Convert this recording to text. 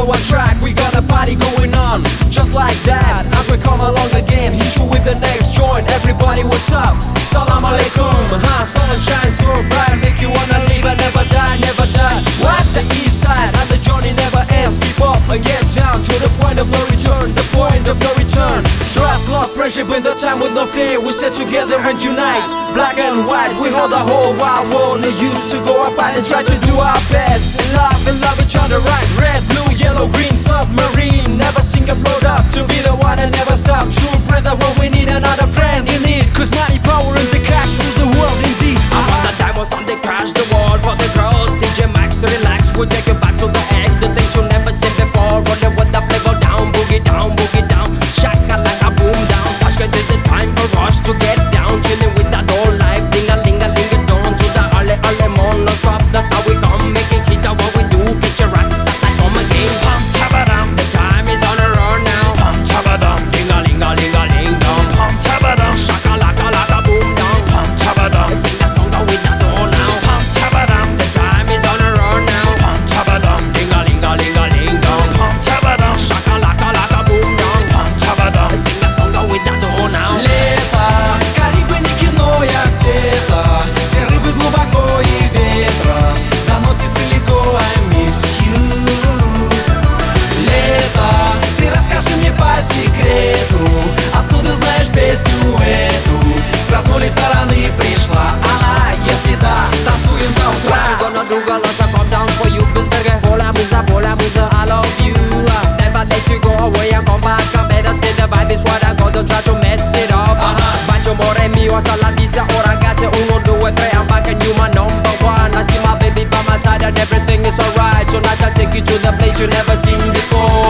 one track, we got a party going on. Just like that, as we come along again, hit you with the next joint. Everybody, what's up? Salam alaikum. Sun shines so bright, make you wanna live and never die, never die. What? The east side, and the journey never ends. Keep up and get down to the point of no return, the point of no return. Trust, love, friendship in the time with no fear. We stay together and unite, black and white. We hold the whole wide world. No use to go apart and try to do our best. Love each other right. Red, blue, yellow, green, submarine. Never sing a float up to be the one and never stop. True brother when we need another friend in need. Cause money, power and the cash rule the world indeed. The diamonds on the crash the world for the girls. DJ Max, relax, we'll take you back to the X. The things you never seen before. Rolling with the flavor down, boogie down, boogie down. Shaka like a boom down. Tashkent is the time for us to get down. Chilling with that whole life, ding-a-ling-a-ling it down to the ale mon no stop. That's how we come, making hit of what we do. Get your asses aside, come again. Pum tabadam, the time is on a run now. Pum tabadam, ding-a-ling-a-ling-a-ling down. Pum tabadam, shaka like a boom down. Pum tabadam, sing that song that we not all now. Pum tabadam, the time is on a run now. Pum tabadam, ding-a-ling-a-ling-a-ling down. Pum tabadam, shaka like a boom down. Pum tabadam, sing that song that we not all now. Лето, Карибы не кино, я где-то, где рыбы глубоко и ветра доносит далеко, I miss you. Лето, ты расскажи мне по секрету, откуда знаешь песню эту? С родной стороны пришла она, если да, танцуем до утра. What you gonna do, girl? I shall come down for you, Bisberger. Hola musa, I love you. Never let you go away and come back. I better stay, the vibe is what I got, don't try to mess it up. Bacio more mio, hasta la visa. Oh ragazzi, 1, 2, 3, I'm back and you my number one. I see my baby by my side and everything is alright. Tonight I take you to the place you never seen before.